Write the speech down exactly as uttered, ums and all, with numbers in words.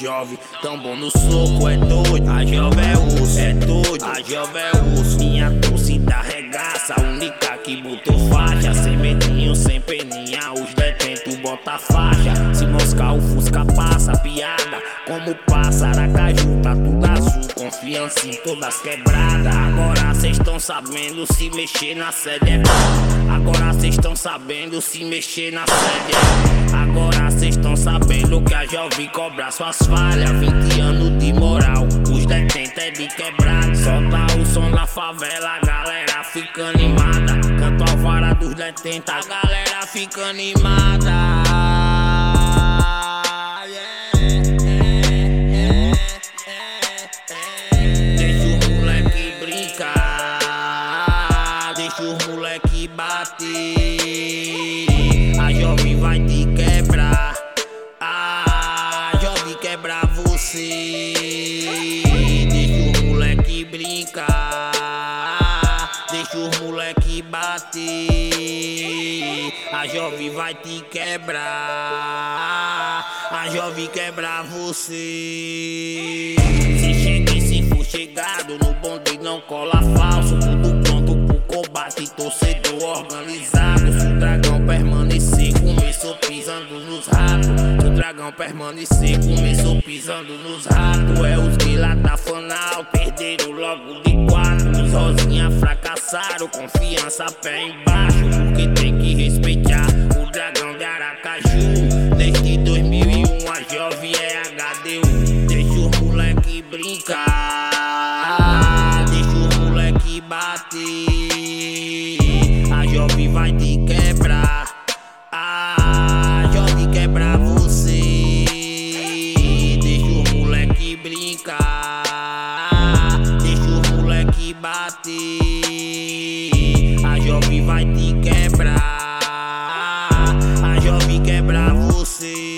jovem, tão bom no soco, é doido. A jovem é osso, é doido. A jovem é osso, minha torcida arregaça. A única que botou faixa, sem medinho, sem peninha. Os detentos bota faixa. Se moscar o Fusca passa, piada. Como passa, Aracaju, tá tudo azul. Confiança em todas quebradas. Agora cês tão sabendo se mexer na sede é bom. Agora cês tão sabendo se mexer na sede é bom. Agora cês tão sabendo que a jovem cobra suas falhas. Vinte anos de moral, os detentos é de quebrada. Solta o som na favela, a galera fica animada. Canto ao vara dos detentos, a galera fica animada. Deixa os moleque bater, a jovem vai te quebrar, a jovem quebra você. Deixa os moleque brincar, deixa os moleque bater, a jovem vai te quebrar, a jovem quebra você. Se chega e se for chegado, no bonde não cola falso, tudo pronto pro combate, torcedor organizado. Se o dragão permanecer, começou pisando nos ratos. Se o dragão permanecer, começou pisando nos ratos. É os que lá da Fanal perderam logo de quatro. Os rosinha fracassaram, confiança pé embaixo, porque tem que respeitar o dragão de Aracaju. Desde dois mil e um a jovem é H D U. Deixa os moleque brincar, deixa os moleque bater, a jovem vai te quebrar, a jovem quebra você. Deixa os moleque brincar, deixa os moleque bater, a jovem vai te quebrar, a jovem quebra você.